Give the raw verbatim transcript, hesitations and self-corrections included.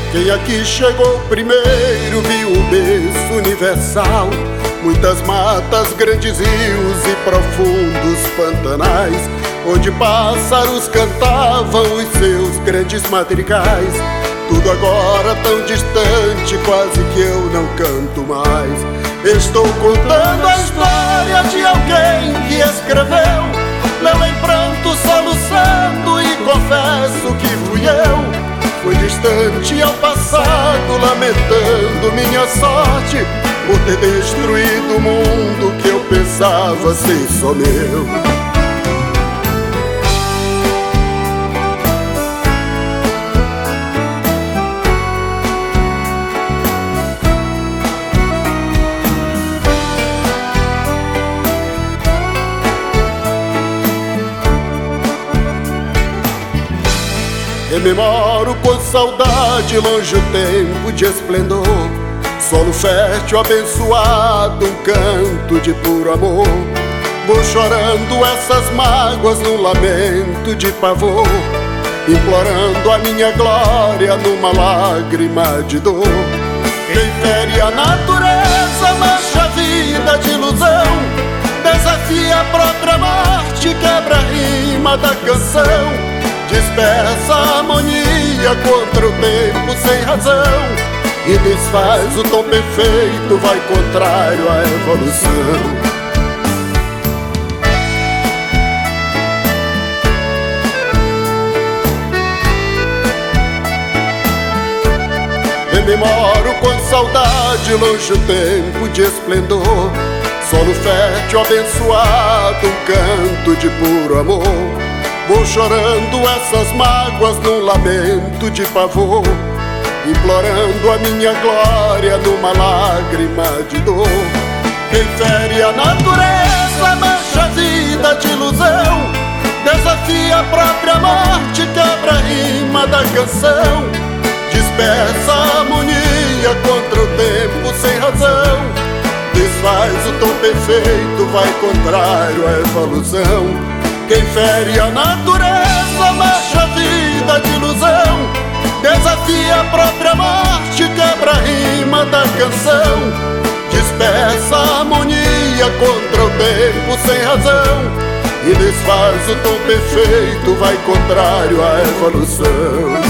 Quem aqui chegou primeiro viu o berço universal, muitas matas, grandes rios e profundos pantanais, onde pássaros cantavam os seus grandes madrigais. Tudo agora tão distante, quase que eu não canto mais. Estou contando a história de alguém que escreveu, leu em pranto, soluçando, e confesso que fui eu. Fui distante ao passado, lamentando minha sorte por ter destruído o mundo que eu pensava ser só meu. Rememoro com saudade longe o tempo de esplendor, solo fértil, abençoado, um canto de puro amor. Vou chorando essas mágoas num lamento de pavor, implorando a minha glória numa lágrima de dor. Quem fere a natureza, mancha a vida de ilusão, desafia a própria morte, quebra a rima da canção, dispersa a harmonia contra o tempo sem razão, e desfaz o tom perfeito, vai contrário à evolução. Rememoro com saudade longe o tempo de esplendor, solo fértil, abençoado, um canto de puro amor. Vou chorando essas mágoas num lamento de pavor, implorando a minha glória numa lágrima de dor. Quem fere a natureza, mancha a vida de ilusão, desafia a própria morte, quebra a rima da canção, dispersa a harmonia contra o tempo sem razão, desfaz o tom perfeito, vai contrário à evolução. Quem fere a natureza, mancha a vida de ilusão, desafia a própria morte, quebra a rima da canção, dispersa a harmonia contra o tempo sem razão, e desfaz o tom perfeito, vai contrário à evolução.